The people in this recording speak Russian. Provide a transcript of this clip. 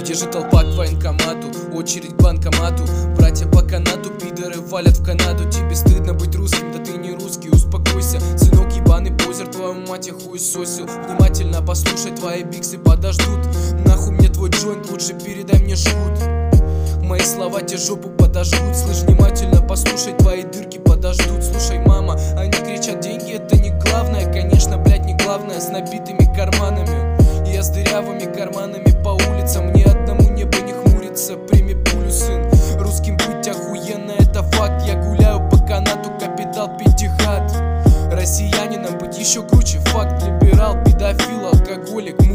Где же толпа к военкомату? Очередь к банкомату. Братья по канату, пидоры валят в Канаду. Тебе стыдно быть русским, да ты не русский, успокойся. Сынок ебаный позер, твою мать я хуесосил. Внимательно послушай, твои биксы подождут. Нахуй мне твой джойнт, лучше передай мне шут. Мои слова тебе жопу подожгут. Слышь, внимательно послушай, твои дырки подождут. Слушай, мама, они кричат, деньги это не главное. Конечно, блять, не главное, с набитыми карманами. Я с дырявыми карманами по улицам. Ни одному небо не хмурится. Прими пулю, сын. Русским быть охуенно, это факт. Я гуляю по канату, капитал пятихат. Россиянином быть еще круче, факт. Либерал, педофил, алкоголик.